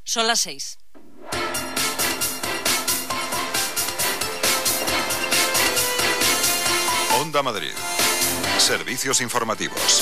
Son las 6. Onda Madrid. Servicios informativos.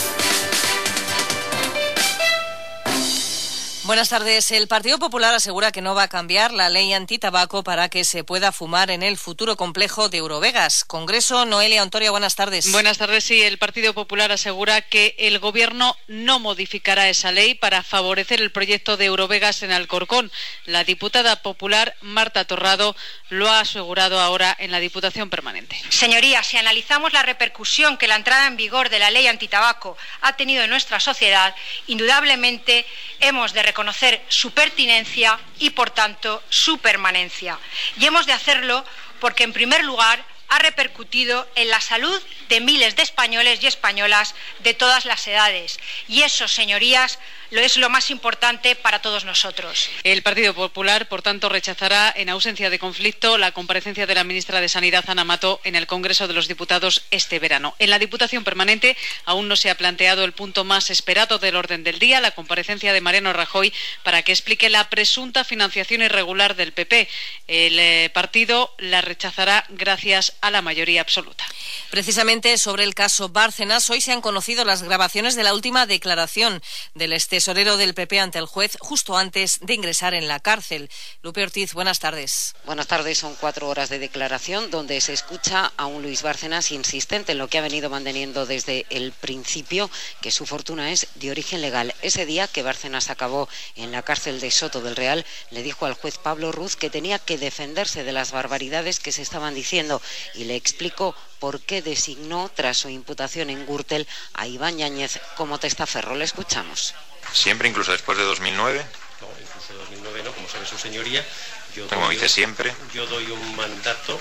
Buenas tardes. El Partido Popular asegura que no va a cambiar la ley antitabaco para que se pueda fumar en el futuro complejo de Eurovegas. Congreso, Noelia Ontoria, buenas tardes. Buenas tardes. Sí, el Partido Popular asegura que el Gobierno no modificará esa ley para favorecer el proyecto de Eurovegas en Alcorcón. La diputada popular Marta Torrado lo ha asegurado ahora en la Diputación Permanente. Señorías, si analizamos la repercusión que la entrada en vigor de la ley antitabaco ha tenido en nuestra sociedad, indudablemente hemos de reconocer su pertinencia y, por tanto, su permanencia. Y hemos de hacerlo porque, en primer lugar, ha repercutido en la salud de miles de españoles y españolas de todas las edades. Y eso, señorías, es lo más importante para todos nosotros. El Partido Popular, por tanto, rechazará, en ausencia de conflicto, la comparecencia de la ministra de Sanidad, Ana Mato, en el Congreso de los Diputados este verano. En la Diputación Permanente aún no se ha planteado el punto más esperado del orden del día, la comparecencia de Mariano Rajoy, para que explique la presunta financiación irregular del PP. El partido la rechazará gracias a la mayoría absoluta. Precisamente sobre el caso Bárcenas, hoy se han conocido las grabaciones de la última declaración del extesorero del PP ante el juez justo antes de ingresar en la cárcel. Lupe Ortiz, buenas tardes. Buenas tardes. Son 4 horas de declaración donde se escucha a un Luis Bárcenas insistente en lo que ha venido manteniendo desde el principio, que su fortuna es de origen legal. Ese día que Bárcenas acabó en la cárcel de Soto del Real, le dijo al juez Pablo Ruz que tenía que defenderse de las barbaridades que se estaban diciendo y le explicó por qué designó, tras su imputación en Gürtel, a Iván Yáñez como testaferro. Le escuchamos. ¿Siempre, incluso después de 2009? No, incluso de 2009 no, como sabe su señoría. Como dice siempre. Yo doy un mandato,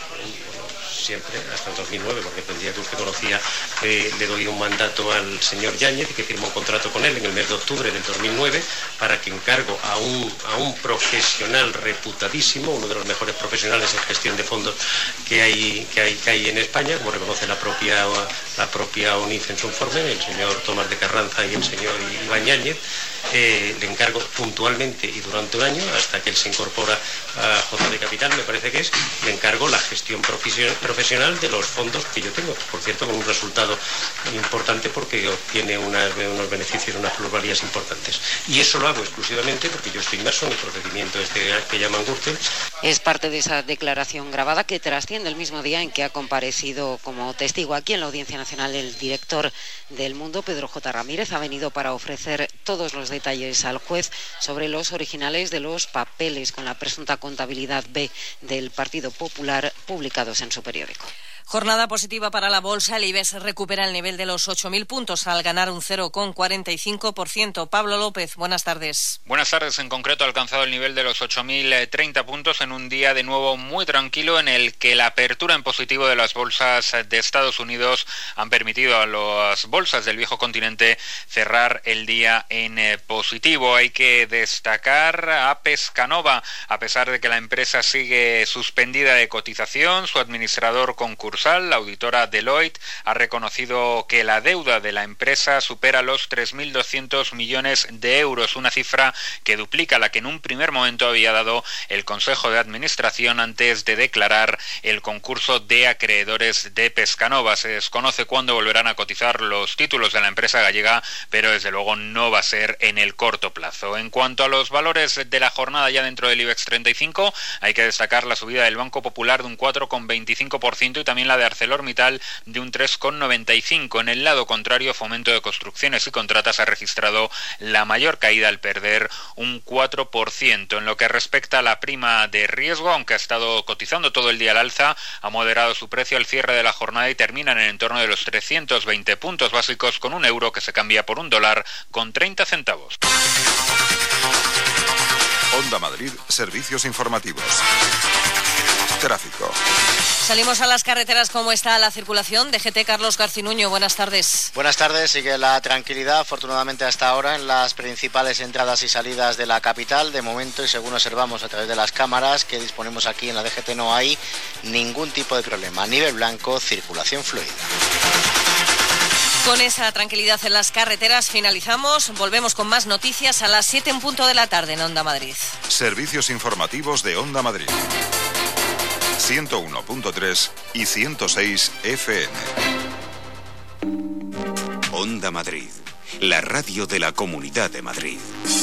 siempre, hasta el 2009, porque tendría que usted conocía, le doy un mandato al señor Yáñez, que firmó un contrato con él en el mes de octubre del 2009, para que encargo a un profesional reputadísimo, uno de los mejores profesionales en gestión de fondos que hay en España, como reconoce la propia ONIF en su informe, el señor Tomás de Carranza y el señor Iván Yáñez. Le encargo puntualmente y durante un año, hasta que él se incorpora a JD Capital, me parece que es, le encargo la gestión profesional de los fondos que yo tengo, por cierto, con un resultado importante porque obtiene unos beneficios, unas plusvalías importantes. Y eso lo hago exclusivamente porque yo estoy inmerso en el procedimiento que llaman Gürtel. Es parte de esa declaración grabada que trasciende el mismo día en que ha comparecido como testigo aquí en la Audiencia Nacional el director del Mundo, Pedro J. Ramírez. Ha venido para ofrecer todos los detalles al juez sobre los originales de los papeles con la presunta contabilidad B del Partido Popular publicados en su periódico. Jornada positiva para la bolsa. El IBEX recupera el nivel de los 8.000 puntos al ganar un 0,45%. Pablo López, buenas tardes. Buenas tardes. En concreto ha alcanzado el nivel de los 8.030 puntos en un día de nuevo muy tranquilo en el que la apertura en positivo de las bolsas de Estados Unidos han permitido a las bolsas del viejo continente cerrar el día en positivo. Hay que destacar a Pescanova, a pesar de que la empresa sigue suspendida de cotización, su administrador concursal, la auditora Deloitte, ha reconocido que la deuda de la empresa supera los 3.200 millones de euros, una cifra que duplica la que en un primer momento había dado el Consejo de Administración antes de declarar el concurso de acreedores de Pescanova. Se desconoce cuándo volverán a cotizar los títulos de la empresa gallega, pero desde luego no va a ser en el corto plazo. En cuanto a los valores de la jornada ya dentro del IBEX 35, hay que destacar la subida del Banco Popular de un 4,25% y también la de ArcelorMittal de un 3,95%. En el lado contrario, Fomento de Construcciones y Contratas ha registrado la mayor caída al perder un 4%. En lo que respecta a la prima de riesgo, aunque ha estado cotizando todo el día al alza, ha moderado su precio al cierre de la jornada y termina en el entorno de los 320 puntos básicos, con un euro que se cambia por $1,30. Onda Madrid, servicios informativos. Tráfico. Salimos a las carreteras. ¿Cómo está la circulación? DGT, Carlos Garcinuño, buenas tardes. Buenas tardes. Sigue la tranquilidad, afortunadamente hasta ahora, en las principales entradas y salidas de la capital. De momento, y según observamos a través de las cámaras que disponemos aquí en la DGT, no hay ningún tipo de problema. A nivel blanco, circulación fluida. Con esa tranquilidad en las carreteras finalizamos. Volvemos con más noticias a las 7 en punto de la tarde en Onda Madrid. Servicios informativos de Onda Madrid. 101.3 y 106 FM. Onda Madrid, la radio de la Comunidad de Madrid.